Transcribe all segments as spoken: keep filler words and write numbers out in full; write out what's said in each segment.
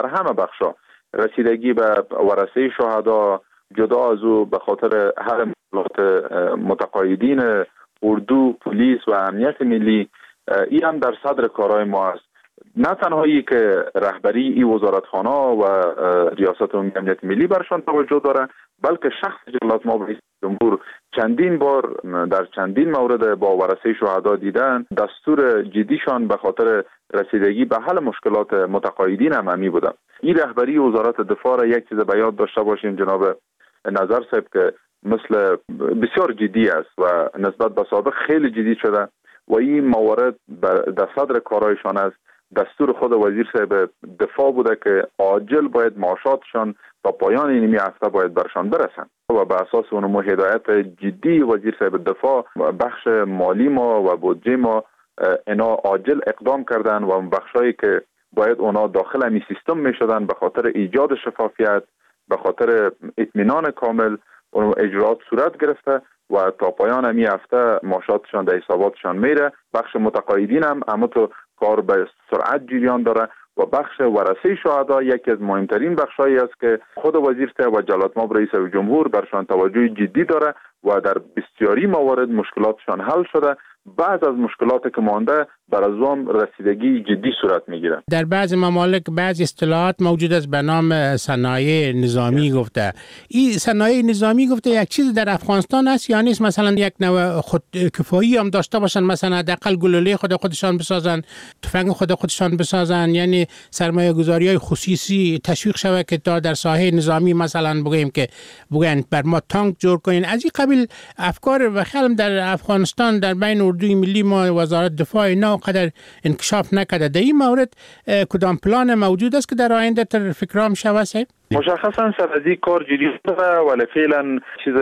در همه بخشا رسیدگی به ورثه شهدا، جدا از او به خاطر هر مشکلات متقاعدین اردو، پلیس و امنیت ملی، این هم در صدر کارهای ما است. نه تنهایی که رهبری این وزارتخانه و ریاست عمومی امنیت ملی برشان توجه داره، بلکه شخص جلالت مآب رئیس جمهور چندین بار در چندین مورد با ورثه شهدا دیدن. دستور جدیشان به خاطر رسیدگی به حل مشکلات متقاعدین هم همی بوده. این رهبری وزارت دفاع را یک چیز به یاد داشته باشیم جناب نظر صاحب که مثل بسیار جدی است و نسبت به سابق خیلی جدی شده و این موارد در صدر کارایشان است. دستور خود وزیر صاحب دفاع بوده که عاجل باید معاشاتشان تا پایان این هفته باید برشان برسن و به اساس اون هدایت جدی وزیر صاحب دفاع بخش مالی ما و بودجه ما اینا عاجل اقدام کردن و بخشایی که باید اونا داخل همی سیستم می شدن به خاطر ایجاد شفافیت، به خاطر اطمینان کامل اون اجرات صورت گرفته و تا پایان همی هفته معاشاتشان در حساباتشان میره. بخش متقاعدین هم اما تو کار به سرعت جریان داره و بخش ورثه شهدا یکی از مهمترین بخشایی است که خود وزیر صاحب و جلالت مآب رئیس جمهور برشان توجه جدی داره و در بسیاری موارد مشکلاتشان حل شده. بعض از مشکلاتی که مانده بر از آن رسیدگی جدی صورت میگیره. در بعض ممالک بعض اصطلاحات موجود است به نام صنایع نظامی گفته. این صنایع نظامی گفته یک چیز در افغانستان است یا نیست؟ مثلا یک نوع خود کفایی هم داشته باشن، مثلا حداقل گلوله خود خودشان بسازن، تفنگ خود خودشان بسازن، یعنی سرمایه گذاری های خصوصی تشویق شود که تا در ساحه نظامی مثلا بگیم که بگن بر ما تانک جور کنین. از این قبیل افکار و خیلی در افغانستان در بین اردوی ملی ما وزارت دفاع اینا قدر انکشاف نکرده. در این مورد کدام پلان موجود است که در آینده تر فکرام شود؟ مشخصا سر از این کار جدی داره ولی فعلا چیز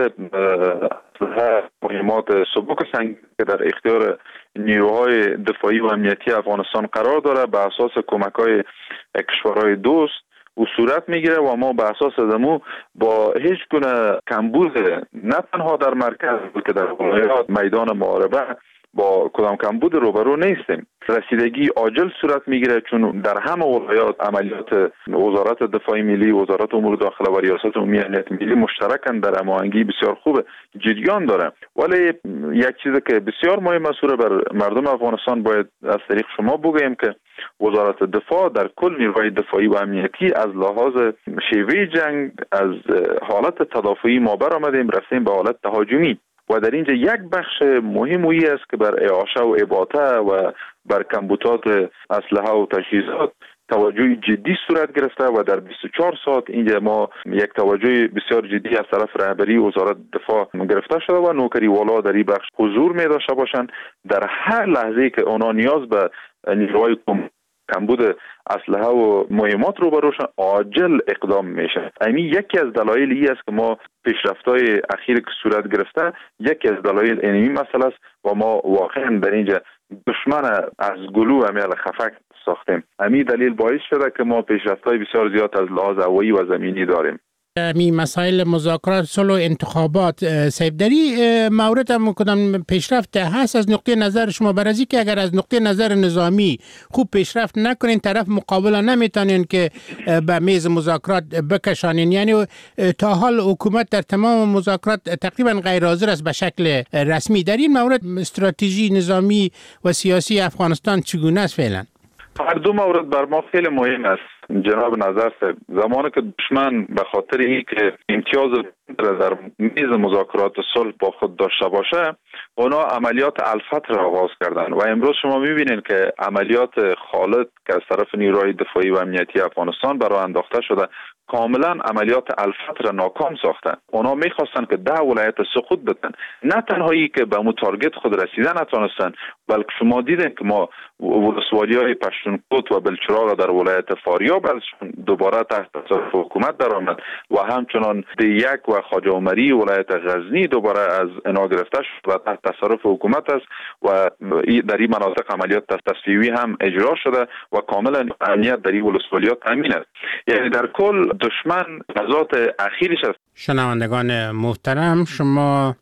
مهمات سبک سنگ که در اختیار نیروهای دفاعی و امنیتی افغانستان قرار داره به اساس کمک‌های کشورهای دوست و صورت میگیره و ما به اساس دمو با هیچ گونه کمبود نه تنها در مرکز بلکه در ولایات میدان محاربه با کدام کمبود روبرو نیستیم. رسیدگی عاجل صورت میگیره چون در همه ولایات عملیات وزارت دفاع ملی، وزارت امور داخله و ریاست عمومی امنیت ملی مشترکاً در هماهنگی بسیار خوب جریان داره. ولی یک چیزی که بسیار مهم است بر مردم افغانستان باید از طریق شما بگویم که وزارت دفاع در کل نیروهای دفاعی و امنیتی از لحاظ شیوه جنگ از حالت تدافعی ما برآمدیم رسیدیم به حالت تهاجمی و در اینجا یک بخش مهم اویی است که بر اعاشه و اباطه و بر کمبودات اسلحه و تجهیزات توجه جدی صورت گرفته و در بیست و چهار ساعت اینجا ما یک توجه بسیار جدی از طرف رهبری وزارت دفاع گرفته شده و نوکری والا در این بخش حضور می داشته باشند. در هر لحظه که اونا نیاز به نیروهای کمبود اسلحه و مهمات رو بروشن عاجل اقدام میشه. همین یکی از دلایل ای است که ما پیشرفت‌های اخیر که صورت گرفته یکی از دلایل اینمی مسئله است و ما واقعا در اینجا دشمن از گلو امیال خفک ساختیم. همین دلیل باعث شده که ما پیشرفت‌های بسیار زیاد از لحاظ هوایی و زمینی داریم. می مسائل مذاکرات صلح و انتخابات صاحب داری مورد هم کدام پیشرفت هست از نقطه نظر شما؟ برای که اگر از نقطه نظر نظامی خوب پیشرفت نکنین طرف مقابل نمیتونین که به میز مذاکرات بکشانین، یعنی تا حال حکومت در تمام مذاکرات تقریبا غیر حاضر است به شکل رسمی. در این مورد استراتژی نظامی و سیاسی افغانستان چگونه است فعلا؟ هر دو مورد بر ما خیلی مهم است جناب نظر صاحب. زمانی که دشمن به خاطر این که امتیاز در میز مذاکرات صلح با خود داشته باشه اونا عملیات الفتح را آغاز کردن و امروز شما میبینید که عملیات خالد که از طرف نیروهای دفاعی و امنیتی افغانستان برای انداخته شده کاملا عملیات الفتح را ناکام ساختن. اونا میخواستن که ده ولایت سقوط بدن، نه تنهایی که به مو تارگت خود رسیدن نتونستن بلکه شما دیدین که ما ولسوالی‌های پشتونکوت و بلچراغ در ولایت فاریاب دوباره تحت تصرف حکومت درآمد و همچنان دیک و خواجه عمری ولایت غزنی دوباره از انا گرفته شد و تحت تصرف حکومت است و در این مناطق عملیات تصفیوی هم اجرا شده و کاملا امنیت در این ولسوالیات تامین است. یعنی در کل دشمن لحظات اخیرش است. شنوندگان محترم، شما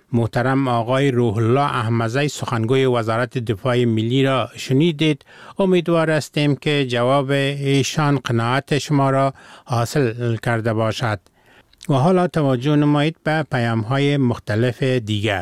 محترم آقای روح الله احمدی سخنگوی وزارت دفاع ملی را شنیدید. امیدوار هستیم که جواب ایشان قناعت شما را حاصل کرده باشد. و حالا توجه نمایید به پیام‌های مختلف دیگر.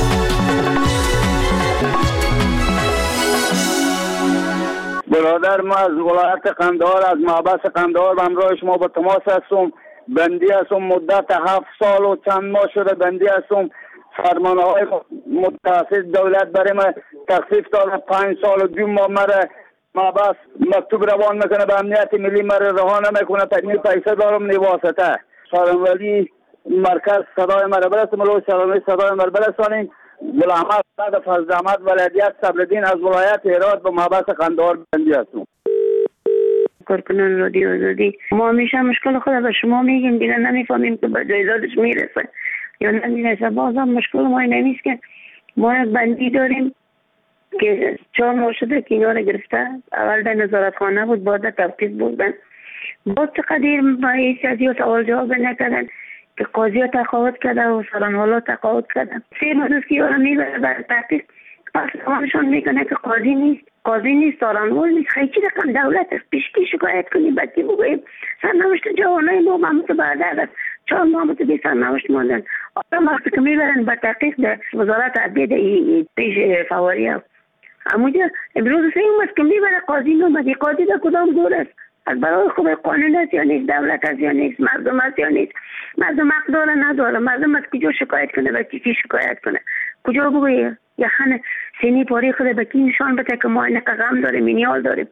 برادر ما از ولایت قندهار از محبس قندهار به همراه شما با تماس هستم. بندی هستم، مدت هفت سال و چند ماه شده بندی هستم. فرمانه های متخصص دولت برای من تخفیف داده. پنج سال و دو ماه مرا محبس مکتوب روان میکنه به امنیت ملی، مرا رها نمیکنه. تکمیل پیسه دارم نیواسطه. سالنوردی مرکز صدای مرا برسه، ملو سالنوردی صدای مرا برسانیم. بلاحمد بعد فضل احمد ولایت صبرالدین از ولایت هرات به محبس قندهار بندی هستم. کارکنان رادیو آزادی، ما همیشه مشکل خود به شما میگیم، دیگه نمیفهمیم که به جایزادش میرسه یا نمیرسه. بازم مشکل ما این نیست که ما یک بندی داریم که چهار ماه شده که اینا رو گرفته. اول در نظارتخانه بود، بعد تفتیش بودن. باز چقدر با حیثیتی و سوال جواب نکردن که قاضی ها تقاعد کرده و سالنوالا تقاعد کردن. سه مدوز که یارو میبره بر تحقیق، پس همشون میکنه که قاضی نیست، قاضی نیست، سالنوال نیست. خیلی رقم دولت است، پیشکی شکایت کنیم، بدی بگوییم سرنوشت جوانای ما همون که بعد از چهار ماه بی سرنوشت ماندن. آدم وقتی که میبرن بر تحقیق در وزارت عدلیه پیش فواری ها، همونجا امروز سه اومد که میبره قاضی نومدی. قاضی در کدام دور است؟ از برای خوب قانون است یا نیست؟ دولت است یا نیست؟ مردم است یا نیست؟ مردم حق داره نداره؟ مردم از کجا شکایت کنه و کی شکایت کنه؟ کجا بگویه؟ یا خانه سینی پاری خود به کی نشان بده که ما این غم داریم، مینیال داریم.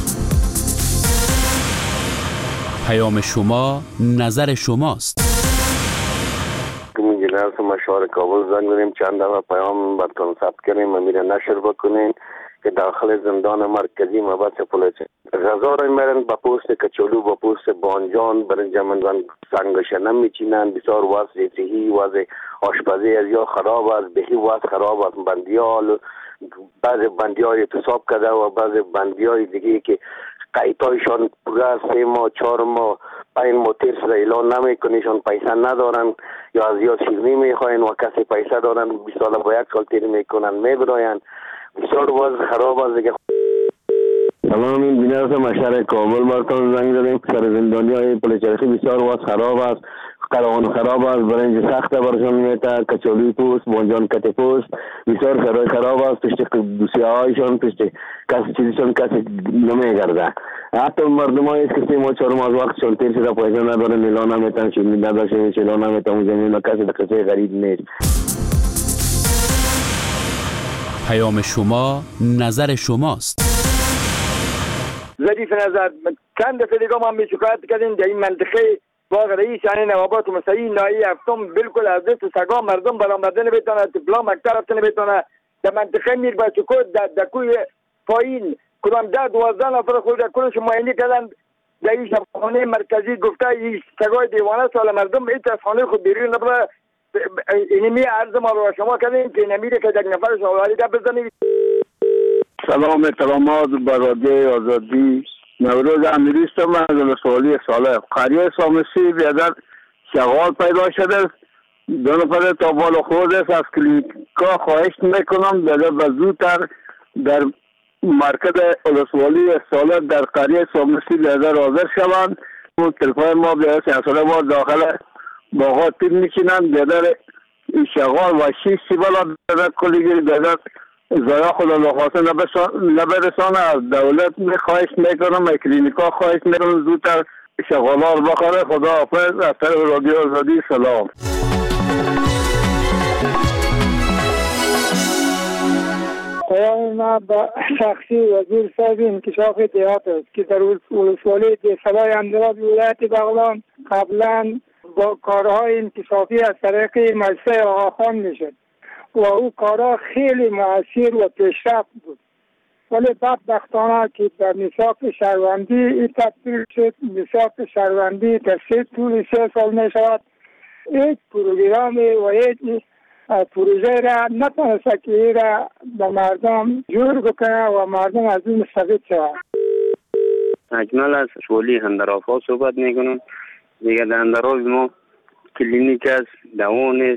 پیام شما نظر شماست. جنرال مشاور کابل زنگ داریم، چند دفعه پیام براتون ثبت کردیم، امیر نشر بکنین که داخل زندان مرکزی محبس پلیس غذا را میبرن با پوست کچولو، با پوست بانجان برنج من سنگش نمیچینن. بسیار وضع صحی، وضع آشپزی از یا خراب است، بهی وضع خراب است. بندیال بعض بندیای اعتصاب کرده و بعض بندیای دیگه که قیتایشان پوره سه ماه چهار ماه پنج ماه تیر شده اعلان نمیکنیشان، پیسه ندارن یا از یا شیرنی میخواین و کسی پیسه دارن بیست سال با یک سال تیر میکنن میبراین. بسیار وضع خراب است دیگه. سلام، این جنرال مشهر کابل براتون زنگ داریم. سر زندانی های پلیچرخی بسیار وضع خراب است، قلوان خراب است، برنج سخت برشان میته، کچولی پوست، بانجان کت پوست بسیار خراب خراب است. پشت دوسیه هایشان پشت کسی چیزشان کسی نمیگرده. حتی مردم هایی است که سه ماه چهار ماه از وقتشان تیر شده پیسه ندارن، اعلان نمیتن، شیرینی نداشتن، اعلان نمیتن، زمین کسی در کسی غریب نیست. پیام شما نظر شماست. ظریف نظر چند دفعه دیگه ما هم شکایت کردیم در این منطقه باغ رئیس یعنی نوابات مسیحی نایی هفتم بالکل از دست سگا مردم برآمده نمیتونه، تپلا مکتر رفته نمیتونه. در منطقه میر بچکو در کوی پایین کدام ده دوازده نفر خود کلش معاینه کردن در این شفاخانه مرکزی. گفته این سگای دیوانه سال مردم این از خانه خود بیرون نبره. اینمی عرض ما رو شما کردیم که نمیره که یک نفرش آوری ده بزنید. سلام سلامات برادر آزادی. نوروز امیریستم از ولسوالی صالح قریه سامسی بیادر شغال پیدا شده. دو نفر تا بالا خود است. از کلینیکا خواهش میکنم بیادر بزودتر در مرکز ولسوالی صالح در قریه سامسی بیادر حاضر شوند. تلفن ما بیادر سیاساله ما داخل باغات تیر میچینند. بیادر شغال و شیش سی بالا بیادر کلیگی بیادر زایا خدا نخواسته نبرسانه. از دولت میخواهش میکنم، کلینیکا خواهش میکنم زودتر شغالار بخوره. خدا حافظ. از طرف رادیو آزادی سلام. پیام ما با شخصی وزیر صاحب انکشاف دیهات است که در ولسوالی دیسلای اندراب ولایت بغلان قبلا با کارهای انکشافی از طریق مجلس آقاخان میشد و او کارها خیلی مؤثر و پیشرفت بود. ولی بدبختانه که در میثاق شهروندی این تبدیل شد. میثاق شهروندی در سه طول سه سال می شود. یک پروگرام و یک پروژه را نتونسته که این را به مردم جور بکنه و مردم از این مستفید شود. اجمل از شولی هندرافا صحبت میکنم. دیگه در هندراف ما کلینیک است، دوان است،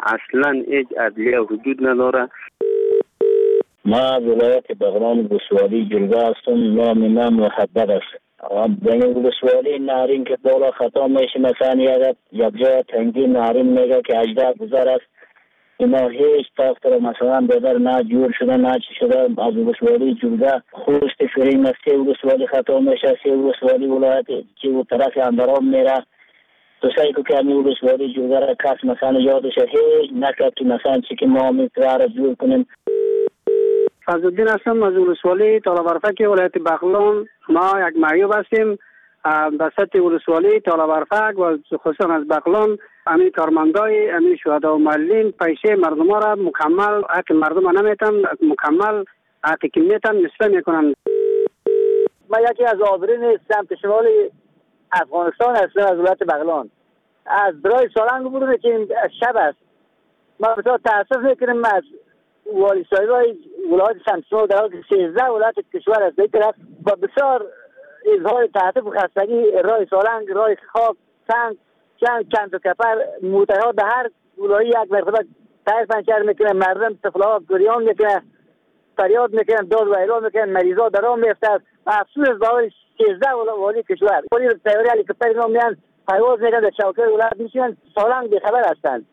اصلا هیچ عدلیه وجود نداره. ما ولایت بغلان ولسوالی جلگه هستم. نام من محبت است. بین ولسوالی نارین که بالا خطا میشه، مثلا یک یک جای تنگی نارین میگه که اجده گذر است. اینا هیچ تاختر مثلا بدر نه جور شده نه چی شده. از ولسوالی جلگه خوست فرین است که ولسوالی خطا میشه، سی ولسوالی ولایت که و طرف اندرام میره. تو سعی که کمی ولسوالی جلگه را کس مثلا یادش هیچ نکرد که مثلا چی که ما میتواره جور کنیم. فضلالدین هستم از ولسوالی تالابرفک ولایت بغلان. ما یک معیوب هستیم به سطح ولسوالی تالابرفک و خصوصا از بغلان. همین کارمندای همین شهدا و معلولین پیسه مردم ها را مکمل حق مردم ها نمیتن، مکمل حق که میتن نصفه میکنن. ما یکی از آبرین سمت شمال افغانستان هستم از ولایت بغلان. از برای سالنگ بودم که شب است. ما بسیار تاسف میکنیم از والی صاحبای ولایت سمت شمال در حال که سیزده ولایت کشور است. یک طرف با بسیار اظهار تاسف و خستگی راه سالنگ، راه خاک، سنگ، چند چند و کپر موترها به هر ولایی یک مرتبه تایر پنچر میکنن، مردم طفلها گریان میکنن، فریاد میکنن، داد و اعلام میکنن، مریضا در آن میفتن. افسوس از باور سیزده والی کشور والی تیاری هلیکوپتر اینا میان پرواز میکنن در چوکه ولایت میشن، سالنگ بیخبر هستند.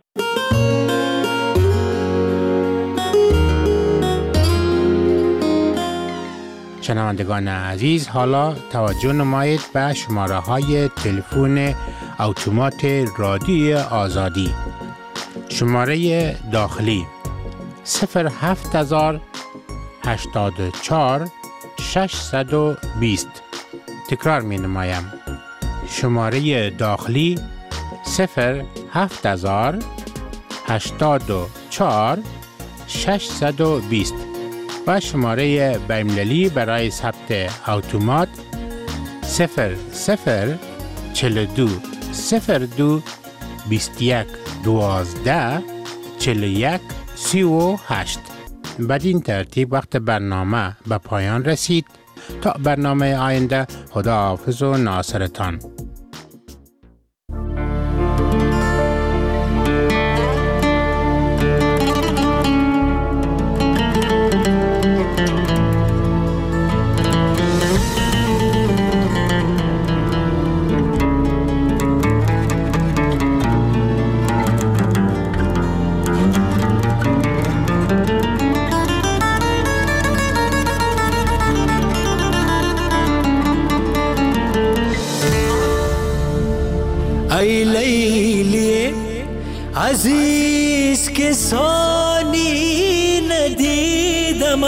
شنوندگان عزیز، حالا توجه نمایید به شماره های تلفن اتومات رادیوی آزادی. شماره داخلی صفر هفت هزار هشتاد و چهار ششصد و بیست. تکرار می نمایم. شماره داخلی صفر هفت هزار هشتاد و چهار ششصد و بیست و شماره بین‌المللی برای ثبت اتومات صفر صفر چهل و دو صفر دو بیست و یک دوازده چهل و یک سی و هشت. بدین ترتیب وقت برنامه به پایان رسید. تا برنامه آینده، خدا حافظ و ناصرتان. ای لیلی عزیز که ثانی ندیدم،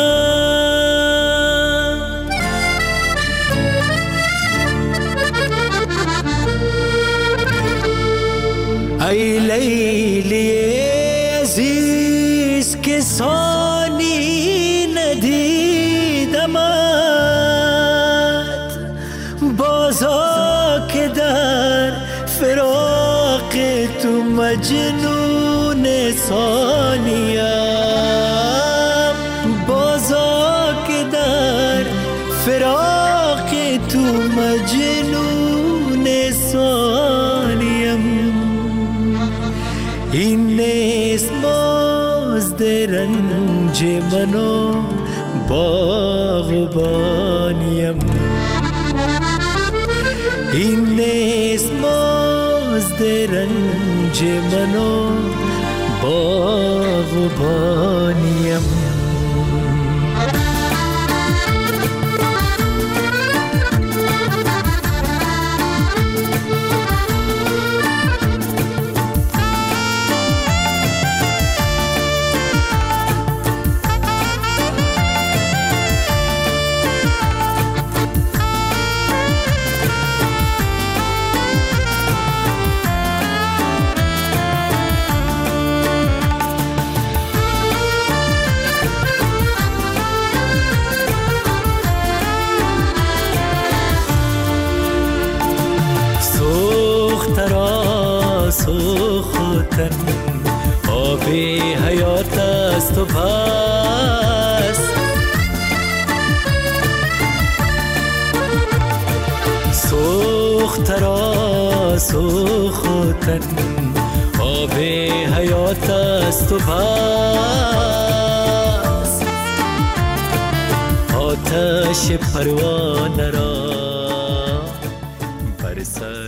ای لیلی عزیز که ثانی ندیدم، بازا که در فراق تو مجنون ثانیم، بازا که در فراق تو مجنون ثانیم. این نیست مزد رنج منو باغبانیم، این نیست مزد رنج منو باغبانیم. سوختن آب حیات است و بس، سوخت را سوختن آب حیات است و بس آتش پروانه را بر سر